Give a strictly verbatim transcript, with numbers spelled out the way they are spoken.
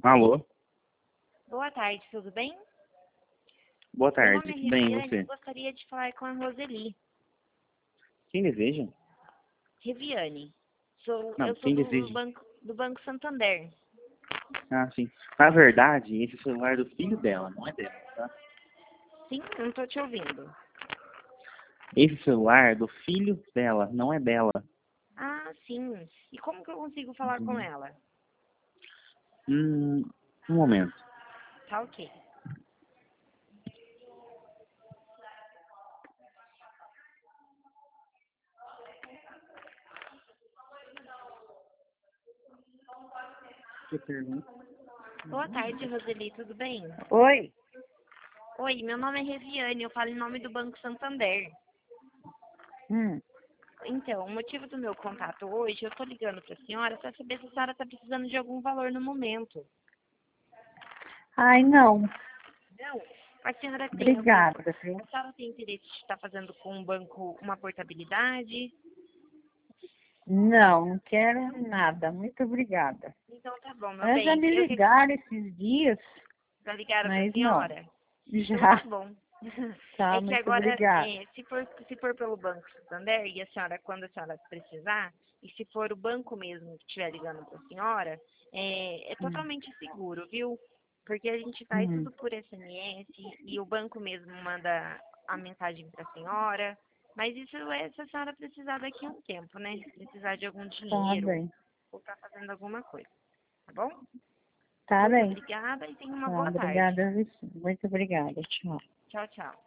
Alô? Boa tarde, tudo bem? Boa Meu tarde, nome é tudo bem e Reviane, eu você? gostaria de falar com a Roseli. Quem deseja? Reviane. Sou, Não, eu sou quem do deseja? banco, do Banco Santander. Ah, sim. Na verdade, esse celular é do filho dela, não é dela, tá? Sim, não estou te ouvindo. Esse celular é do filho dela, não é dela. Ah, sim. E como que eu consigo falar com Entendeu? ela? Hum, um momento. Tá ok. Que pergunta? Boa tarde, Roseli, tudo bem? Oi, Oi, meu nome é Reviane, eu falo em nome do Banco Santander. hum. Então, o motivo do meu contato hoje, eu estou ligando para a senhora para saber se a senhora está precisando de algum valor no momento. Ai, não, Não, a senhora tem alguma, obrigada, viu? a senhora tem interesse de estar fazendo com o banco uma portabilidade? Não, não quero nada, muito obrigada. Então tá bom, meu Elas já bem. me Eu que ligaram esses dias, já ligaram para a mas não, senhora? Então tá já, bom. tá, É que muito agora, obrigada. é, se for, se for pelo Banco Santander, e a senhora, quando a senhora precisar, e se for o banco mesmo que estiver ligando para a senhora, é, é Hum, totalmente seguro, viu? Porque a gente faz hum, tudo por S M S e o banco mesmo manda a mensagem para a senhora. Mas isso é se a senhora precisar daqui a um tempo, né? Precisar de algum tá dinheiro bem, ou estar fazendo alguma coisa, tá bom? tá Muito bem, obrigada e tenha uma tá, boa tarde. obrigada, muito obrigada, tchau. Tchau, tchau.